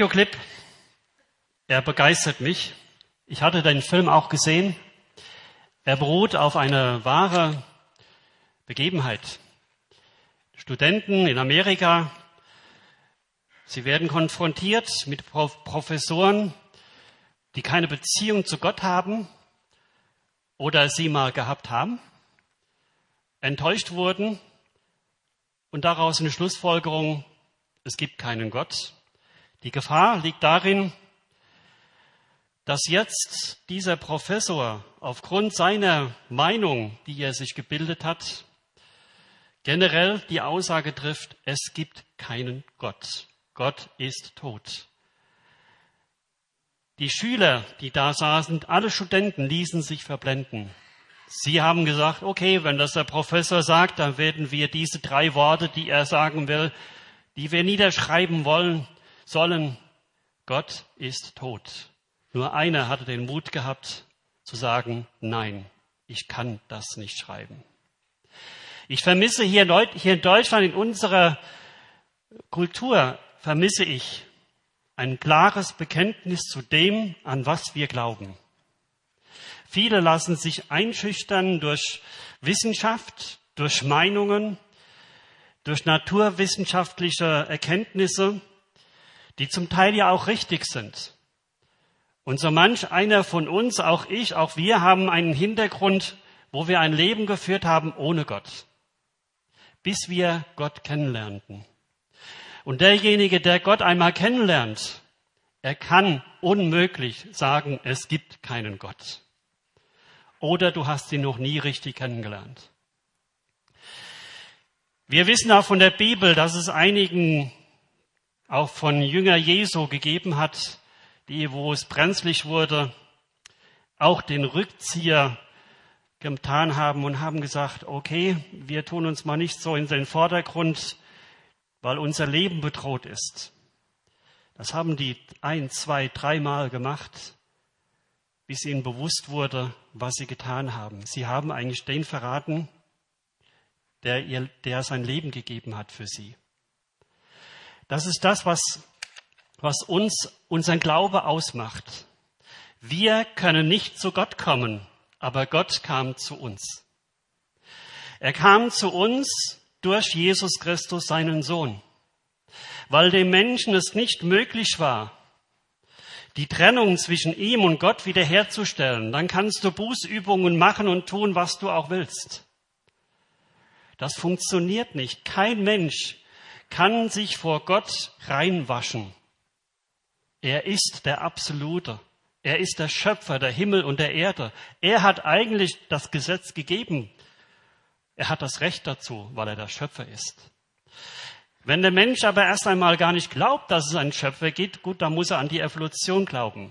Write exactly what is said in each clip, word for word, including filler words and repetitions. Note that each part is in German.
Videoclip, er begeistert mich. Ich hatte den Film auch gesehen. Er beruht auf einer wahren Begebenheit. Studenten in Amerika, sie werden konfrontiert mit Professoren, die keine Beziehung zu Gott haben oder sie mal gehabt haben, enttäuscht wurden und daraus eine Schlussfolgerung, es gibt keinen Gott. Die Gefahr liegt darin, dass jetzt dieser Professor aufgrund seiner Meinung, die er sich gebildet hat, generell die Aussage trifft, es gibt keinen Gott. Gott ist tot. Die Schüler, die da saßen, alle Studenten ließen sich verblenden. Sie haben gesagt, okay, wenn das der Professor sagt, dann werden wir diese drei Worte, die er sagen will, die wir niederschreiben wollen, sollen, Gott ist tot. Nur einer hatte den Mut gehabt, zu sagen, nein, ich kann das nicht schreiben. Ich vermisse hier in Deutschland, in unserer Kultur, vermisse ich ein klares Bekenntnis zu dem, an was wir glauben. Viele lassen sich einschüchtern durch Wissenschaft, durch Meinungen, durch naturwissenschaftliche Erkenntnisse, die zum Teil ja auch richtig sind. Und so manch einer von uns, auch ich, auch wir haben einen Hintergrund, wo wir ein Leben geführt haben ohne Gott, bis wir Gott kennenlernten. Und derjenige, der Gott einmal kennenlernt, er kann unmöglich sagen, es gibt keinen Gott. Oder du hast ihn noch nie richtig kennengelernt. Wir wissen auch von der Bibel, dass es einigen, auch von Jünger Jesu gegeben hat, die, wo es brenzlig wurde, auch den Rückzieher getan haben und haben gesagt, okay, wir tun uns mal nicht so in den Vordergrund, weil unser Leben bedroht ist. Das haben die ein, zwei, dreimal gemacht, bis ihnen bewusst wurde, was sie getan haben. Sie haben eigentlich den verraten, der, ihr, der sein Leben gegeben hat für sie. Das ist das, was, was uns unseren Glaube ausmacht. Wir können nicht zu Gott kommen, aber Gott kam zu uns. Er kam zu uns durch Jesus Christus, seinen Sohn. Weil dem Menschen es nicht möglich war, die Trennung zwischen ihm und Gott wiederherzustellen, dann kannst du Bußübungen machen und tun, was du auch willst. Das funktioniert nicht. Kein Mensch kann sich vor Gott reinwaschen. Er ist der Absolute. Er ist der Schöpfer der Himmel und der Erde. Er hat eigentlich das Gesetz gegeben. Er hat das Recht dazu, weil er der Schöpfer ist. Wenn der Mensch aber erst einmal gar nicht glaubt, dass es einen Schöpfer gibt, gut, dann muss er an die Evolution glauben.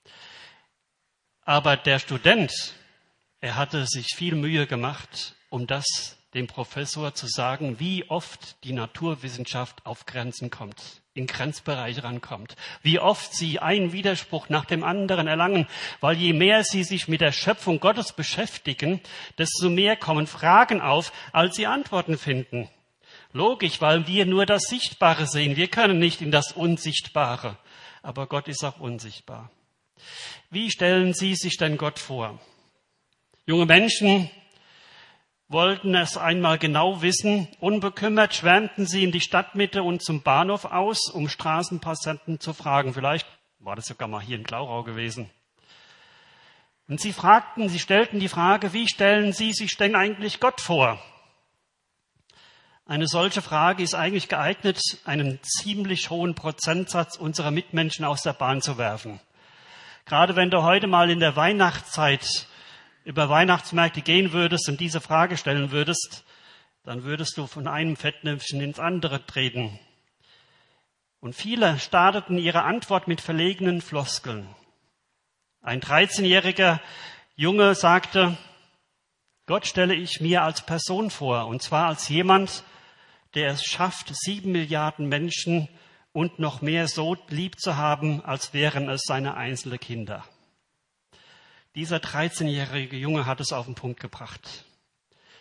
Aber der Student, er hatte sich viel Mühe gemacht, um das dem Professor zu sagen, wie oft die Naturwissenschaft auf Grenzen kommt, in Grenzbereiche rankommt, wie oft sie einen Widerspruch nach dem anderen erlangen, weil je mehr sie sich mit der Schöpfung Gottes beschäftigen, desto mehr kommen Fragen auf, als sie Antworten finden. Logisch, weil wir nur das Sichtbare sehen. Wir können nicht in das Unsichtbare. Aber Gott ist auch unsichtbar. Wie stellen Sie sich denn Gott vor? Junge Menschen wollten es einmal genau wissen. Unbekümmert schwärmten sie in die Stadtmitte und zum Bahnhof aus, um Straßenpassanten zu fragen. Vielleicht war das sogar mal hier in Glauchau gewesen. Und sie fragten, sie stellten die Frage, wie stellen Sie sich denn eigentlich Gott vor? Eine solche Frage ist eigentlich geeignet, einen ziemlich hohen Prozentsatz unserer Mitmenschen aus der Bahn zu werfen. Gerade wenn du heute mal in der Weihnachtszeit über Weihnachtsmärkte gehen würdest und diese Frage stellen würdest, dann würdest du von einem Fettnäpfchen ins andere treten. Und viele starteten ihre Antwort mit verlegenen Floskeln. Ein dreizehnjähriger Junge sagte, Gott stelle ich mir als Person vor, und zwar als jemand, der es schafft, sieben Milliarden Menschen und noch mehr so lieb zu haben, als wären es seine einzelnen Kinder. Dieser dreizehnjährige Junge hat es auf den Punkt gebracht.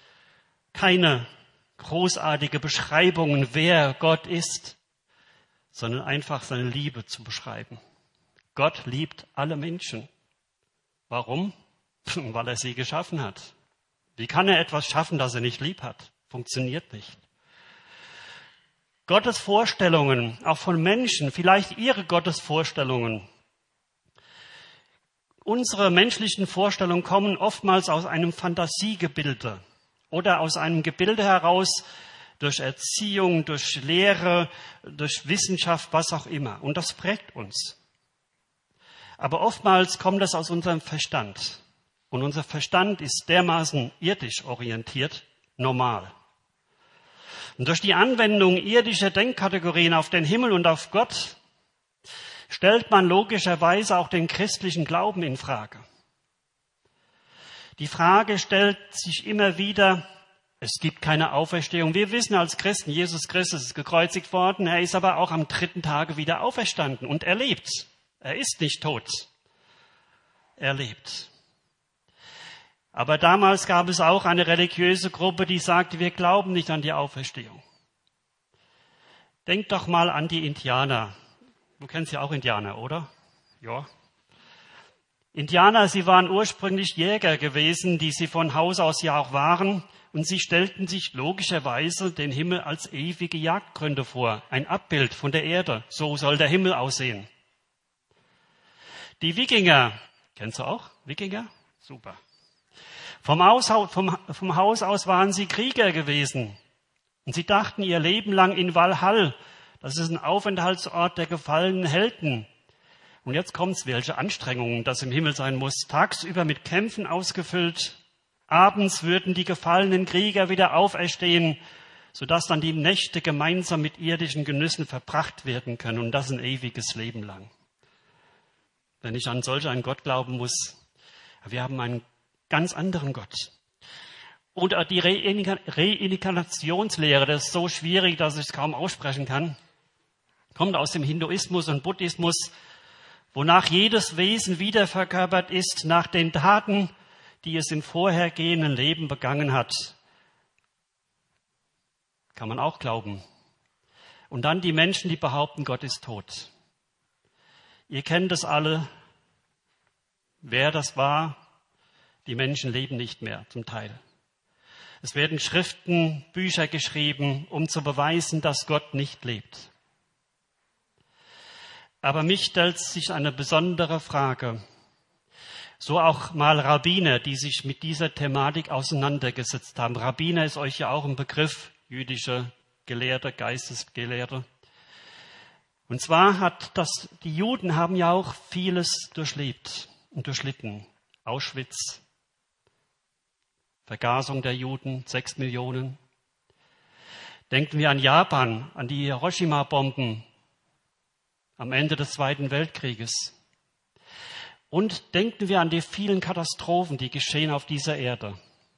Keine großartige Beschreibungen, wer Gott ist, sondern einfach seine Liebe zu beschreiben. Gott liebt alle Menschen. Warum? Weil er sie geschaffen hat. Wie kann er etwas schaffen, das er nicht lieb hat? Funktioniert nicht. Gottes Vorstellungen, auch von Menschen, vielleicht ihre Gottesvorstellungen. Unsere menschlichen Vorstellungen kommen oftmals aus einem Fantasiegebilde oder aus einem Gebilde heraus durch Erziehung, durch Lehre, durch Wissenschaft, was auch immer. Und das prägt uns. Aber oftmals kommt das aus unserem Verstand. Und unser Verstand ist dermaßen irdisch orientiert, normal. Und durch die Anwendung irdischer Denkkategorien auf den Himmel und auf Gott stellt man logischerweise auch den christlichen Glauben in Frage. Die Frage stellt sich immer wieder, es gibt keine Auferstehung. Wir wissen als Christen, Jesus Christus ist gekreuzigt worden, er ist aber auch am dritten Tage wieder auferstanden und er lebt. Er ist nicht tot, er lebt. Aber damals gab es auch eine religiöse Gruppe, die sagte, wir glauben nicht an die Auferstehung. Denkt doch mal an die Indianer. Du kennst ja auch Indianer, oder? Ja. Indianer, sie waren ursprünglich Jäger gewesen, die sie von Haus aus ja auch waren. Und sie stellten sich logischerweise den Himmel als ewige Jagdgründe vor. Ein Abbild von der Erde. So soll der Himmel aussehen. Die Wikinger, kennst du auch Wikinger? Super. Vom Haus, vom, vom Haus aus waren sie Krieger gewesen. Und sie dachten ihr Leben lang in Valhall. Das ist ein Aufenthaltsort der gefallenen Helden. Und jetzt kommt's, welche Anstrengungen das im Himmel sein muss. Tagsüber mit Kämpfen ausgefüllt. Abends würden die gefallenen Krieger wieder auferstehen, sodass dann die Nächte gemeinsam mit irdischen Genüssen verbracht werden können. Und das ein ewiges Leben lang. Wenn ich an solch einen Gott glauben muss, wir haben einen ganz anderen Gott. Und die Reinkarnationslehre, das ist so schwierig, dass ich es kaum aussprechen kann, kommt aus dem Hinduismus und Buddhismus, wonach jedes Wesen wiederverkörpert ist nach den Taten, die es im vorhergehenden Leben begangen hat. Kann man auch glauben. Und dann die Menschen, die behaupten, Gott ist tot. Ihr kennt es alle, wer das war. Die Menschen leben nicht mehr, zum Teil. Es werden Schriften, Bücher geschrieben, um zu beweisen, dass Gott nicht lebt. Aber mich stellt sich eine besondere Frage. So auch mal Rabbiner, die sich mit dieser Thematik auseinandergesetzt haben. Rabbiner ist euch ja auch ein Begriff, jüdische Gelehrte, Geistesgelehrte. Und zwar hat das, die Juden haben ja auch vieles durchlebt und durchlitten. Auschwitz, Vergasung der Juden, sechs Millionen. Denken wir an Japan, an die Hiroshima-Bomben am Ende des Zweiten Weltkrieges. Und denken wir an die vielen Katastrophen, die geschehen auf dieser Erde.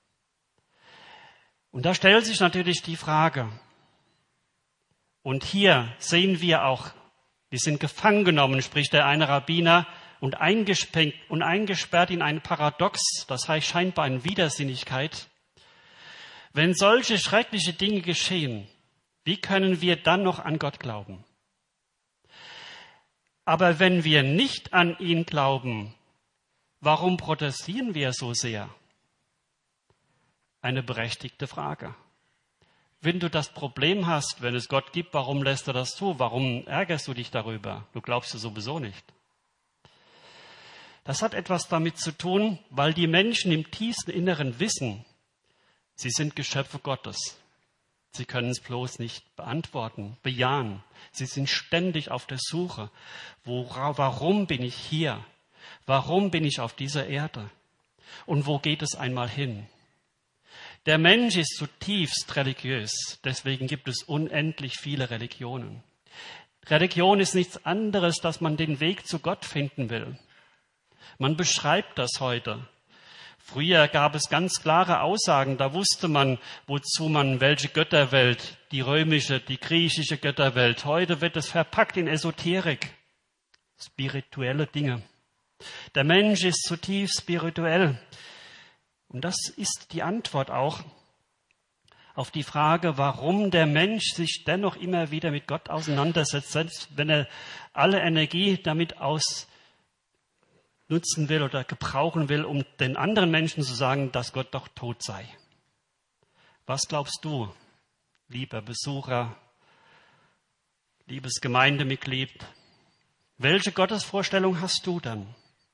Und da stellt sich natürlich die Frage, und hier sehen wir auch, wir sind gefangen genommen, spricht der eine Rabbiner, und eingesperrt, und eingesperrt in ein Paradox, das heißt scheinbar eine Widersinnigkeit. Wenn solche schreckliche Dinge geschehen, wie können wir dann noch an Gott glauben? Aber wenn wir nicht an ihn glauben, warum protestieren wir so sehr? Eine berechtigte Frage. Wenn du das Problem hast, wenn es Gott gibt, warum lässt er das zu? Warum ärgerst du dich darüber? Du glaubst ja sowieso nicht. Das hat etwas damit zu tun, weil die Menschen im tiefsten Inneren wissen, sie sind Geschöpfe Gottes. Sie können es bloß nicht beantworten, bejahen. Sie sind ständig auf der Suche. Wora, warum bin ich hier? Warum bin ich auf dieser Erde? Und wo geht es einmal hin? Der Mensch ist zutiefst religiös. Deswegen gibt es unendlich viele Religionen. Religion ist nichts anderes, dass man den Weg zu Gott finden will. Man beschreibt das heute. Früher gab es ganz klare Aussagen, da wusste man, wozu man welche Götterwelt, die römische, die griechische Götterwelt. Heute wird es verpackt in Esoterik, spirituelle Dinge. Der Mensch ist zutiefst spirituell. Und das ist die Antwort auch auf die Frage, warum der Mensch sich dennoch immer wieder mit Gott auseinandersetzt, selbst wenn er alle Energie damit ausnutzen will oder gebrauchen will, um den anderen Menschen zu sagen, dass Gott doch tot sei. Was glaubst du, lieber Besucher, liebes Gemeindemitglied, welche Gottesvorstellung hast du dann?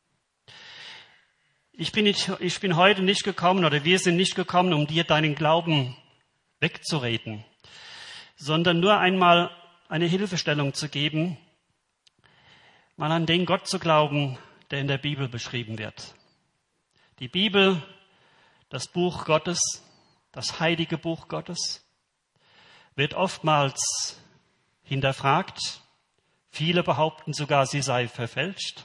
Ich bin, nicht, ich bin heute nicht gekommen oder wir sind nicht gekommen, um dir deinen Glauben wegzureden, sondern nur einmal eine Hilfestellung zu geben, mal an den Gott zu glauben, der in der Bibel beschrieben wird. Die Bibel, das Buch Gottes, das heilige Buch Gottes, wird oftmals hinterfragt. Viele behaupten sogar, sie sei verfälscht.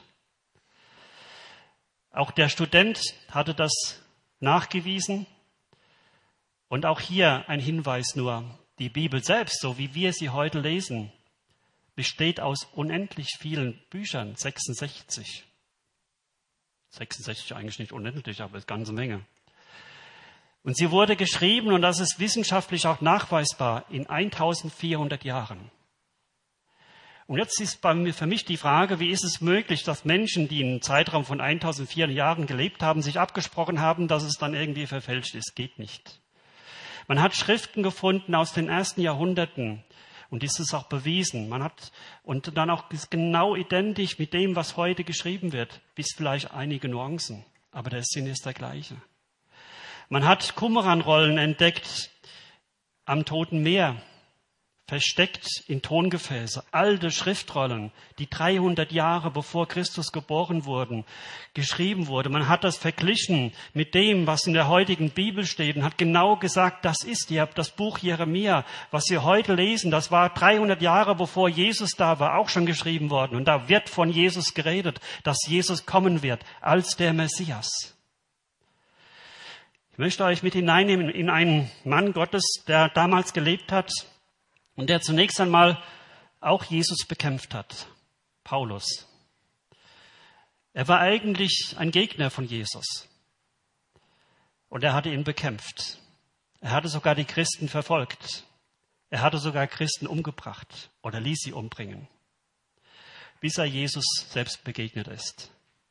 Auch der Student hatte das nachgewiesen. Und auch hier ein Hinweis nur. Die Bibel selbst, so wie wir sie heute lesen, besteht aus unendlich vielen Büchern, sechsundsechzig. sechsundsechzig eigentlich nicht unendlich, aber eine ganze Menge. Und sie wurde geschrieben, und das ist wissenschaftlich auch nachweisbar, in eintausendvierhundert Jahren. Und jetzt ist bei mir, für mich die Frage, wie ist es möglich, dass Menschen, die einen Zeitraum von eintausendvierhundert Jahren gelebt haben, sich abgesprochen haben, dass es dann irgendwie verfälscht ist? Geht nicht. Man hat Schriften gefunden aus den ersten Jahrhunderten und dies ist auch bewiesen. Man hat und dann auch genau identisch mit dem, was heute geschrieben wird, bis vielleicht einige Nuancen, aber der Sinn ist der gleiche. Man hat Qumran-Rollen entdeckt am Toten Meer, versteckt in Tongefäße, alte Schriftrollen, die dreihundert Jahre bevor Christus geboren wurden, geschrieben wurde. Man hat das verglichen mit dem, was in der heutigen Bibel steht und hat genau gesagt, das ist, ihr habt das Buch Jeremia, was Sie heute lesen, das war dreihundert Jahre bevor Jesus da war, auch schon geschrieben worden. Und da wird von Jesus geredet, dass Jesus kommen wird als der Messias. Ich möchte euch mit hineinnehmen in einen Mann Gottes, der damals gelebt hat, und der zunächst einmal auch Jesus bekämpft hat, Paulus. Er war eigentlich ein Gegner von Jesus. Und er hatte ihn bekämpft. Er hatte sogar die Christen verfolgt. Er hatte sogar Christen umgebracht oder ließ sie umbringen, bis er Jesus selbst begegnet ist.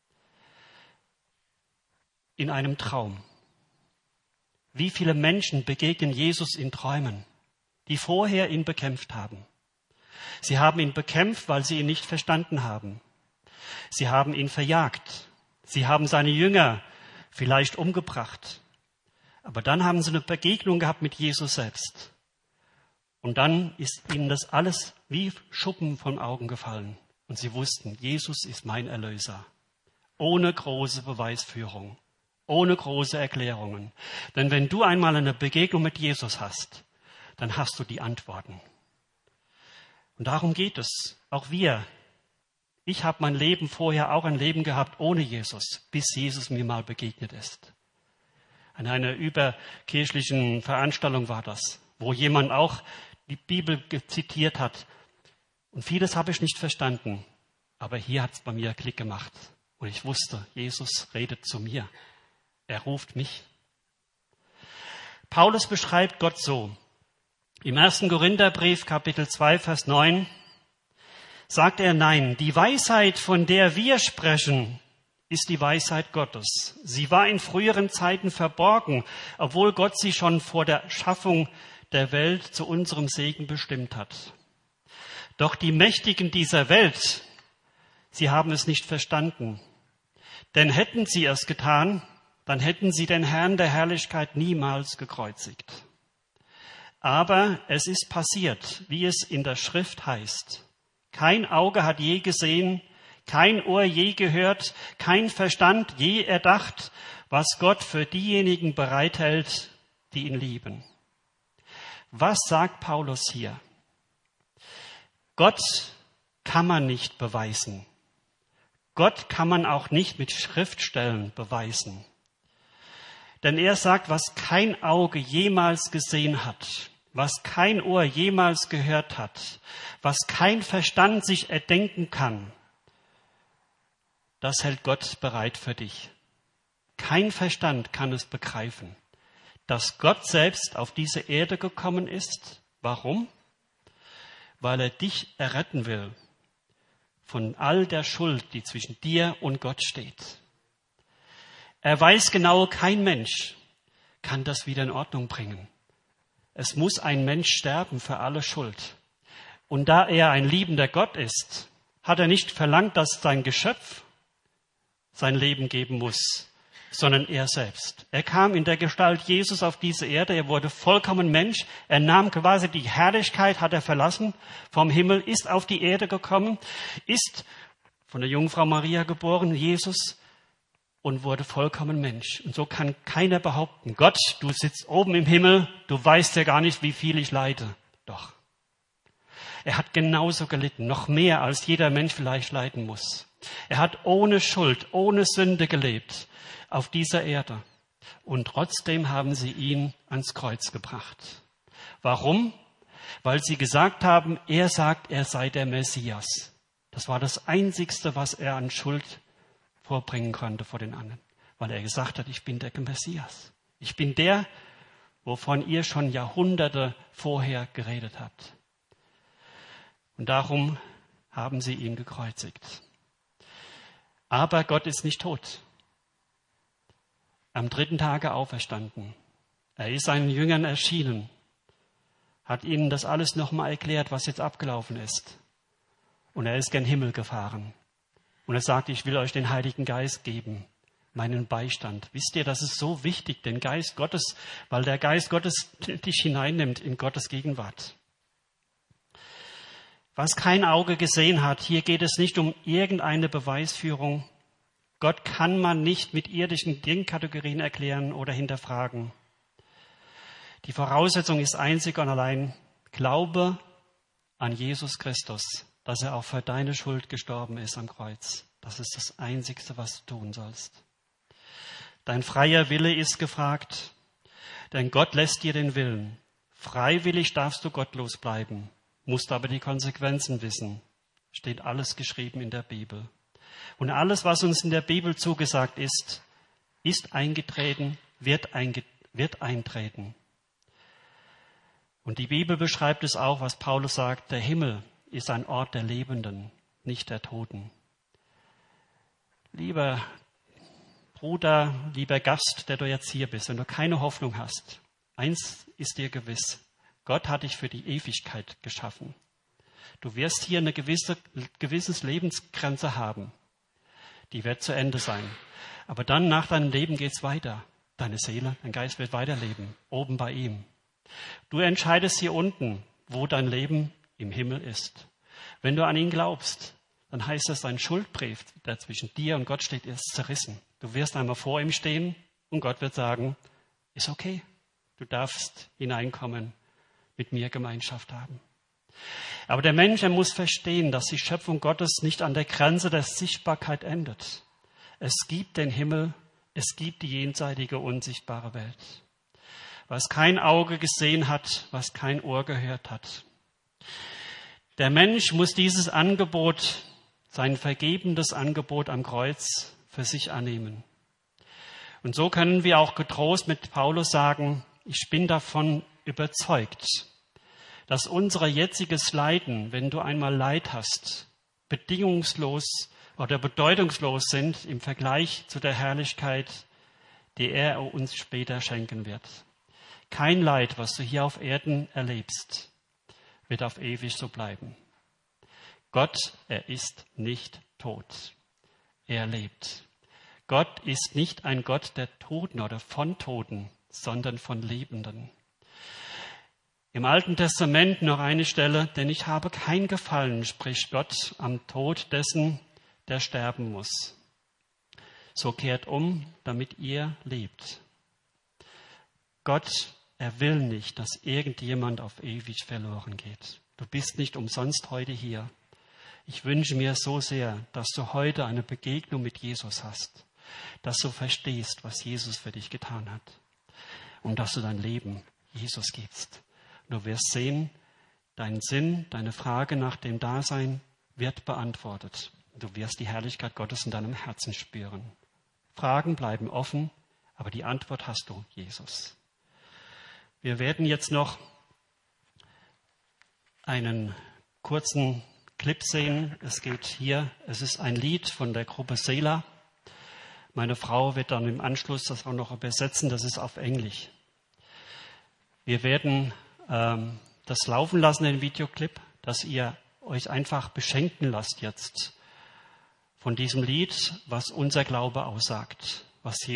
In einem Traum. Wie viele Menschen begegnen Jesus in Träumen, die vorher ihn bekämpft haben. Sie haben ihn bekämpft, weil sie ihn nicht verstanden haben. Sie haben ihn verjagt. Sie haben seine Jünger vielleicht umgebracht. Aber dann haben sie eine Begegnung gehabt mit Jesus selbst. Und dann ist ihnen das alles wie Schuppen von Augen gefallen. Und sie wussten, Jesus ist mein Erlöser. Ohne große Beweisführung. Ohne große Erklärungen. Denn wenn du einmal eine Begegnung mit Jesus hast, dann hast du die Antworten. Und darum geht es. Auch wir. Ich habe mein Leben vorher auch ein Leben gehabt ohne Jesus, bis Jesus mir mal begegnet ist. An einer überkirchlichen Veranstaltung war das, wo jemand auch die Bibel zitiert hat. Und vieles habe ich nicht verstanden. Aber hier hat es bei mir Klick gemacht. Und ich wusste, Jesus redet zu mir. Er ruft mich. Paulus beschreibt Gott so. Im ersten Korintherbrief, Kapitel zwei, Vers neun, sagt er, nein, die Weisheit, von der wir sprechen, ist die Weisheit Gottes. Sie war in früheren Zeiten verborgen, obwohl Gott sie schon vor der Schaffung der Welt zu unserem Segen bestimmt hat. Doch die Mächtigen dieser Welt, sie haben es nicht verstanden. Denn hätten sie es getan, dann hätten sie den Herrn der Herrlichkeit niemals gekreuzigt. Aber es ist passiert, wie es in der Schrift heißt. Kein Auge hat je gesehen, kein Ohr je gehört, kein Verstand je erdacht, was Gott für diejenigen bereithält, die ihn lieben. Was sagt Paulus hier? Gott kann man nicht beweisen. Gott kann man auch nicht mit Schriftstellen beweisen. Denn er sagt, was kein Auge jemals gesehen hat, was kein Ohr jemals gehört hat, was kein Verstand sich erdenken kann, das hält Gott bereit für dich. Kein Verstand kann es begreifen. dass Gott selbst auf diese Erde gekommen ist. Warum? Weil er dich erretten will von all der Schuld, die zwischen dir und Gott steht. Er weiß genau, kein Mensch kann das wieder in Ordnung bringen. Es muss ein Mensch sterben für alle Schuld. Und da er ein liebender Gott ist, hat er nicht verlangt, dass sein Geschöpf sein Leben geben muss, sondern er selbst. Er kam in der Gestalt Jesus auf diese Erde, er wurde vollkommen Mensch, er nahm quasi die Herrlichkeit, hat er verlassen vom Himmel, ist auf die Erde gekommen, ist von der Jungfrau Maria geboren, Jesus, und wurde vollkommen Mensch. Und so kann keiner behaupten, Gott, du sitzt oben im Himmel, du weißt ja gar nicht, wie viel ich leide. Doch. Er hat genauso gelitten, noch mehr als jeder Mensch vielleicht leiden muss. Er hat ohne Schuld, ohne Sünde gelebt auf dieser Erde. Und trotzdem haben sie ihn ans Kreuz gebracht. Warum? Weil sie gesagt haben, er sagt, er sei der Messias. Das war das Einzigste, was er an Schuld vorbringen konnte vor den anderen. Weil er gesagt hat, ich bin der Messias. Ich bin der, wovon ihr schon Jahrhunderte vorher geredet habt. Und darum haben sie ihn gekreuzigt. Aber Gott ist nicht tot. Am dritten Tage auferstanden. Er ist seinen Jüngern erschienen, hat ihnen das alles nochmal erklärt, was jetzt abgelaufen ist. Und er ist gen Himmel gefahren. Und er sagt, ich will euch den Heiligen Geist geben, meinen Beistand. Wisst ihr, das ist so wichtig, den Geist Gottes, weil der Geist Gottes dich hineinnimmt in Gottes Gegenwart. Was kein Auge gesehen hat, hier geht es nicht um irgendeine Beweisführung. Gott kann man nicht mit irdischen Denkkategorien erklären oder hinterfragen. Die Voraussetzung ist einzig und allein Glaube an Jesus Christus, dass er auch für deine Schuld gestorben ist am Kreuz. Das ist das Einzigste, was du tun sollst. Dein freier Wille ist gefragt, denn Gott lässt dir den Willen. Freiwillig darfst du gottlos bleiben, musst aber die Konsequenzen wissen. Steht alles geschrieben in der Bibel. Und alles, was uns in der Bibel zugesagt ist, ist eingetreten, wird, einge- wird eintreten. Und die Bibel beschreibt es auch, was Paulus sagt, der Himmel ist ein Ort der Lebenden, nicht der Toten. Lieber Bruder, lieber Gast, der du jetzt hier bist, wenn du keine Hoffnung hast, eins ist dir gewiss, Gott hat dich für die Ewigkeit geschaffen. Du wirst hier eine gewisse gewisses Lebensgrenze haben. Die wird zu Ende sein. Aber dann nach deinem Leben geht's weiter. Deine Seele, dein Geist wird weiterleben, oben bei ihm. Du entscheidest hier unten, wo dein Leben im Himmel ist. Wenn du an ihn glaubst, dann heißt es, dein Schuldbrief, der zwischen dir und Gott steht, ist zerrissen. Du wirst einmal vor ihm stehen und Gott wird sagen, ist okay, du darfst hineinkommen, mit mir Gemeinschaft haben. Aber der Mensch, er muss verstehen, dass die Schöpfung Gottes nicht an der Grenze der Sichtbarkeit endet. Es gibt den Himmel, es gibt die jenseitige, unsichtbare Welt. Was kein Auge gesehen hat, was kein Ohr gehört hat. Der Mensch muss dieses Angebot, sein vergebendes Angebot am Kreuz für sich annehmen. Und so können wir auch getrost mit Paulus sagen, ich bin davon überzeugt, dass unser jetziges Leiden, wenn du einmal Leid hast, bedingungslos oder bedeutungslos sind im Vergleich zu der Herrlichkeit, die er uns später schenken wird. Kein Leid, was du hier auf Erden erlebst, wird auf ewig so bleiben. Gott, er ist nicht tot. Er lebt. Gott ist nicht ein Gott der Toten oder von Toten, sondern von Lebenden. Im Alten Testament noch eine Stelle, denn ich habe kein Gefallen, spricht Gott am Tod dessen, der sterben muss. So kehrt um, damit ihr lebt. Gott, er will nicht, dass irgendjemand auf ewig verloren geht. Du bist nicht umsonst heute hier. Ich wünsche mir so sehr, dass du heute eine Begegnung mit Jesus hast, dass du verstehst, was Jesus für dich getan hat und dass du dein Leben Jesus gibst. Du wirst sehen, dein Sinn, deine Frage nach dem Dasein wird beantwortet. Du wirst die Herrlichkeit Gottes in deinem Herzen spüren. Fragen bleiben offen, aber die Antwort hast du, Jesus. Wir werden jetzt noch einen kurzen Clip sehen. Es geht hier, es ist ein Lied von der Gruppe Selah. Meine Frau wird dann im Anschluss das auch noch übersetzen, das ist auf Englisch. Wir werden ähm, das laufen lassen, den Videoclip, dass ihr euch einfach beschenken lasst jetzt von diesem Lied, was unser Glaube aussagt, was